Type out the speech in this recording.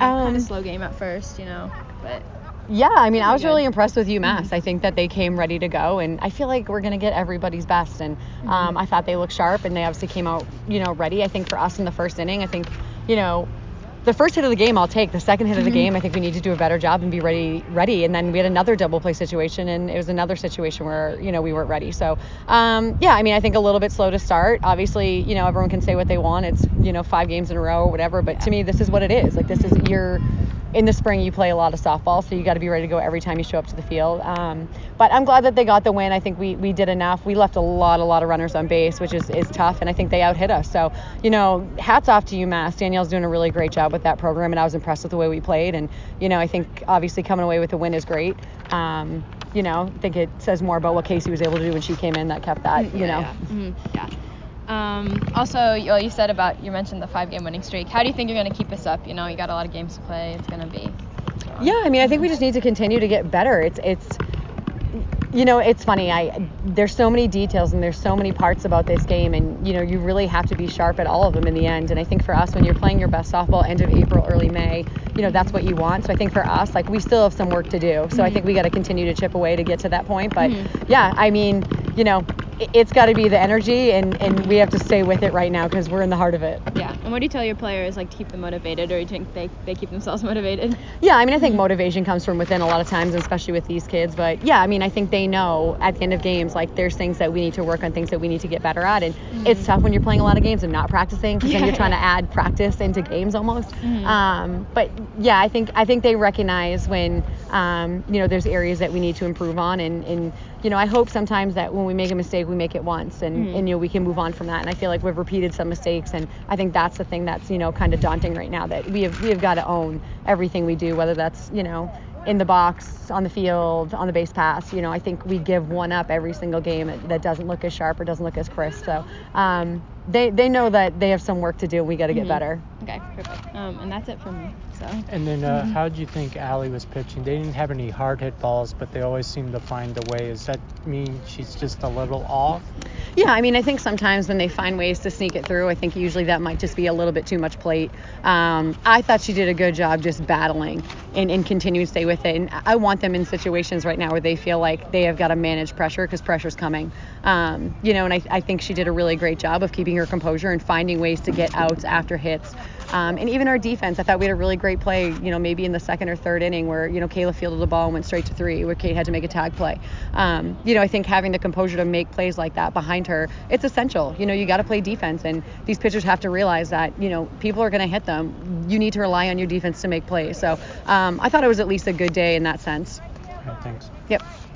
kind of slow game at first, but... Yeah, I mean, I was really impressed with UMass. I think that they came ready to go, and I feel like we're going to get everybody's best. And I thought they looked sharp, and they obviously came out, ready. I think for us in the first inning, I think, the first hit of the game I'll take. The second hit of the game, I think we need to do a better job and be ready. And then we had another double play situation, and it was another situation where, we weren't ready. So, I think a little bit slow to start. Obviously, everyone can say what they want. It's, 5 games in a row or whatever. But to me, this is what it is. Like, this is in the spring, you play a lot of softball, so you got to be ready to go every time you show up to the field. But I'm glad that they got the win. I think we did enough. We left a lot of runners on base, which is tough, and I think they out-hit us. So, hats off to UMass. Danielle's doing a really great job with that program, and I was impressed with the way we played. And, I think obviously coming away with the win is great. I think it says more about what Casey was able to do when she came in that kept that, Yeah. Also, you said you mentioned the 5-game winning streak. How do you think you're going to keep this up? You got a lot of games to play. It's going to be strong. Yeah, I think we just need to continue to get better. It's funny. There's so many details and there's so many parts about this game, and you really have to be sharp at all of them in the end. And I think for us, when you're playing your best softball end of April, early May, that's what you want. So I think for us, we still have some work to do. So I think we got to continue to chip away to get to that point. But it's got to be the energy, and we have to stay with it right now because we're in the heart of it. Yeah. And what do you tell your players, to keep them motivated, or do you think they keep themselves motivated? Yeah, I think motivation comes from within a lot of times, especially with these kids. But yeah, I think they know at the end of games, there's things that we need to work on, things that we need to get better at. And it's tough when you're playing a lot of games and not practicing, because then you're trying to add practice into games almost. But yeah, I think they recognize when, there's areas that we need to improve on. And I hope sometimes that when we make a mistake, we make it once and we can move on from that. And I feel like we've repeated some mistakes, and I think that's the thing that's kind of daunting right now, that we have got to own everything we do, whether that's in the box, on the field, on the base pass. I think we give one up every single game that doesn't look as sharp or doesn't look as crisp. So they know that they have some work to do, and we got to get better. Okay, perfect. And that's it from me. So. And then how did you think Allie was pitching? They didn't have any hard hit balls, but they always seem to find a way. Does that mean she's just a little off? Yeah, I think sometimes when they find ways to sneak it through, I think usually that might just be a little bit too much plate. I thought she did a good job just battling and continuing to stay with it. And I want them in situations right now where they feel like they have got to manage pressure, because pressure's coming. And I think she did a really great job of keeping her composure and finding ways to get outs after hits. And even our defense, I thought we had a really great play, maybe in the second or third inning where, Kayla fielded the ball and went straight to 3, where Kate had to make a tag play. I think having the composure to make plays like that behind her, it's essential. You got to play defense, and these pitchers have to realize that, people are going to hit them. You need to rely on your defense to make plays. So I thought it was at least a good day in that sense. All right, thanks. Yep.